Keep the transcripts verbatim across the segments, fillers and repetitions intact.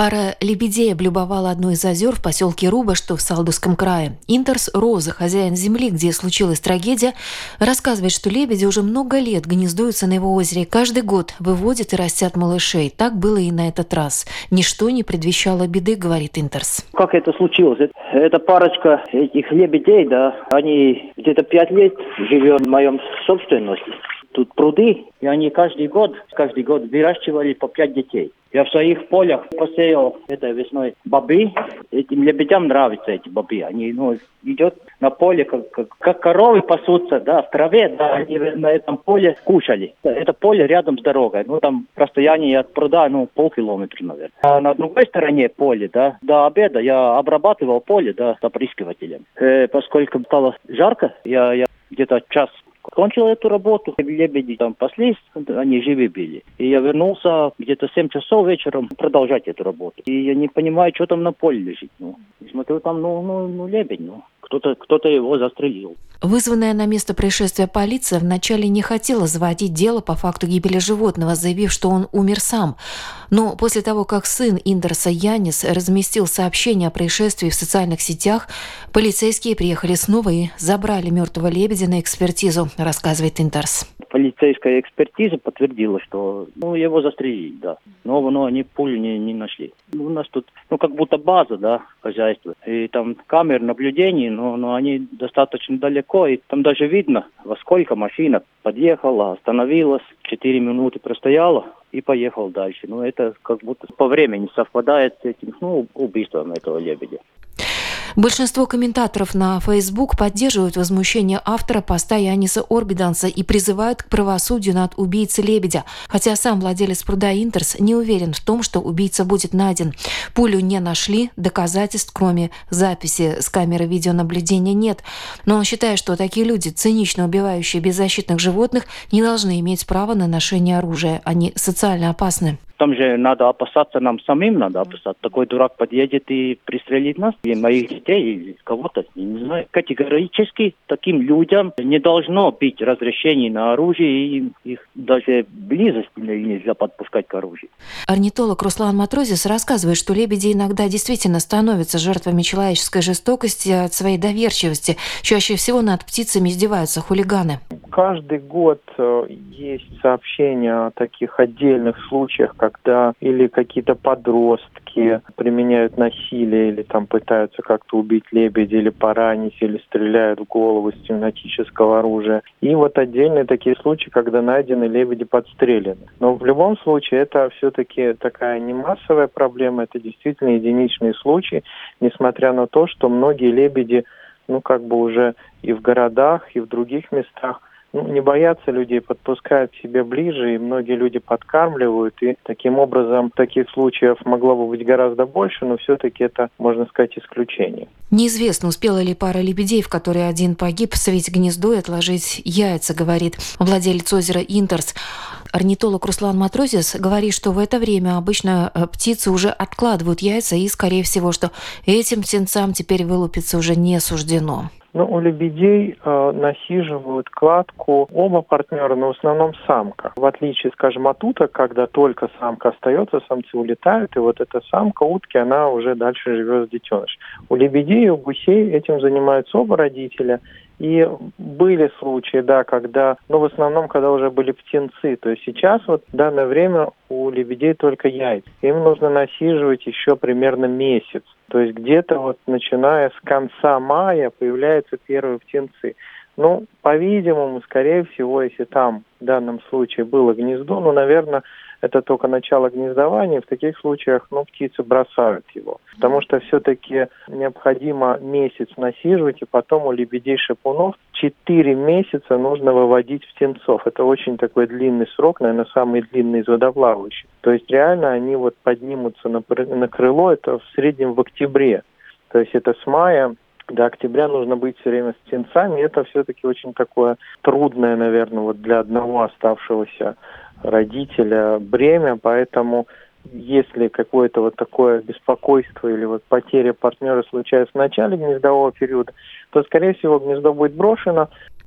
Пара лебедей облюбовала одно из озер в поселке Руба, что в Салдовском крае. Интерс Роза, хозяин земли, где случилась трагедия, рассказывает, что лебеди уже много лет гнездуются на его озере. Каждый год выводят и растят малышей. Так было и на этот раз. Ничто не предвещало беды, говорит Интерс. Как это случилось? Эта парочка этих лебедей, да, они где-то пять лет живет в моем собственности. Тут пруды, и они каждый год, каждый год выращивали по пять детей. Я в своих полях посеял этой весной бобы. Этим лебедям нравятся эти бобы. Они, ну, идет на поле, как, как, как коровы пасутся, да, в траве, да, они на этом поле кушали. Это поле рядом с дорогой. Ну, там расстояние от пруда, ну, полкилометра, наверное. А на другой стороне поля, да, до обеда я обрабатывал поле, да, с опрыскивателем. Э, поскольку стало жарко, я, я где-то час кончил эту работу, лебеди там паслись, они живы были. И я вернулся где-то семь часов вечером продолжать эту работу. И я не понимаю, что там на поле лежит. Ну, и смотрю, там, ну, ну, ну лебедь, ну. Кто-то, кто-то его застрелил. Вызванная на место происшествия полиция вначале не хотела заводить дело по факту гибели животного, заявив, что он умер сам. Но после того, как сын Интерса Янис разместил сообщение о происшествии в социальных сетях, полицейские приехали снова и забрали мертвого лебедя на экспертизу, рассказывает Интерс. Полицейская экспертиза подтвердила, что ну, его застрелили, да. Но, но они пулю не, не нашли. У нас тут, ну, как будто база, да, хозяйство. И там камер наблюдений, но, но они достаточно далеко. И там даже видно, во сколько машина подъехала, остановилась, четыре минуты простояла и поехал дальше. Ну, это как будто по времени совпадает с этим, ну, убийством этого лебедя. Большинство комментаторов на Facebook поддерживают возмущение автора поста Яниса Орбиданса и призывают к правосудию над убийцей лебедя. Хотя сам владелец пруда Интерс не уверен в том, что убийца будет найден. Пулю не нашли, доказательств, кроме записи с камеры видеонаблюдения, нет. Но он считает, что такие люди, цинично убивающие беззащитных животных, не должны иметь права на ношение оружия. Они социально опасны. Там же надо опасаться, нам самим надо опасаться. Такой дурак подъедет и пристрелит нас, и моих детей, или кого-то, не знаю. Категорически таким людям не должно быть разрешений на оружие, и их даже близости нельзя подпускать к оружию. Орнитолог Руслан Матрозис рассказывает, что лебеди иногда действительно становятся жертвами человеческой жестокости от своей доверчивости. Чаще всего над птицами издеваются хулиганы. Каждый год есть сообщения о таких отдельных случаях, когда или какие-то подростки применяют насилие, или там пытаются как-то убить лебедя, или поранить, или стреляют в голову с тематического оружия. И вот отдельные такие случаи, когда найдены лебеди подстрелены. Но в любом случае это все-таки такая не массовая проблема, это действительно единичные случаи, несмотря на то, что многие лебеди, ну как бы уже и в городах, и в других местах, ну, не боятся людей, подпускают к себе ближе, и многие люди подкармливают, и таким образом таких случаев могло бы быть гораздо больше, но все-таки это, можно сказать, исключение. Неизвестно, успела ли пара лебедей, в которой один погиб, свить гнездо и отложить яйца, говорит владелец озера Интерс. Орнитолог Руслан Матрозис говорит, что в это время обычно птицы уже откладывают яйца, и, скорее всего, что этим птенцам теперь вылупиться уже не суждено. Ну, у лебедей э, насиживают кладку оба партнера, но в основном самка. В отличие, скажем, от уток, когда только самка остается, самцы улетают, и вот эта самка утки, она уже дальше живет с детенышем. У лебедей и у гусей этим занимаются оба родителя. И были случаи, да, когда, ну, в основном, когда уже были птенцы. То есть сейчас, вот, в данное время у лебедей только яйца. Им нужно насиживать еще примерно месяц. То есть где-то вот начиная с конца мая появляются первые птенцы. Ну, по-видимому, скорее всего, если там в данном случае было гнездо, ну, наверное, это только начало гнездования. В таких случаях, ну, птицы бросают его. Потому что все-таки необходимо месяц насиживать, и потом у лебедей-шипунов четыре месяца нужно выводить птенцов. Это очень такой длинный срок, наверное, самый длинный из водоплавающих. То есть реально они вот поднимутся на, на крыло, это в среднем в октябре. То есть это с мая до октября нужно быть все время с птенцами. И это все-таки очень такое трудное, наверное, вот для одного оставшегося родителя бремя, поэтому если какое-то вот такое беспокойство или вот потеря партнера случается в начале гнездового периода, то, скорее всего, гнездо будет брошено.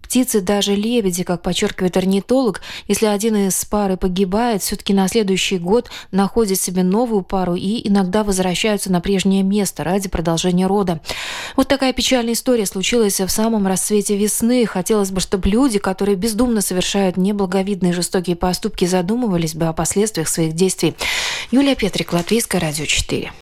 птицы, даже лебеди, как подчеркивает орнитолог, если один из пары погибает, все-таки на следующий год находят себе новую пару и иногда возвращаются на прежнее место ради продолжения рода. Вот такая печальная история случилась в самом расцвете весны. Хотелось бы, чтобы люди, которые бездумно совершают неблаговидные жестокие поступки, задумывались бы о последствиях своих действий. Юлия Петрик, Латвийское радио четыре.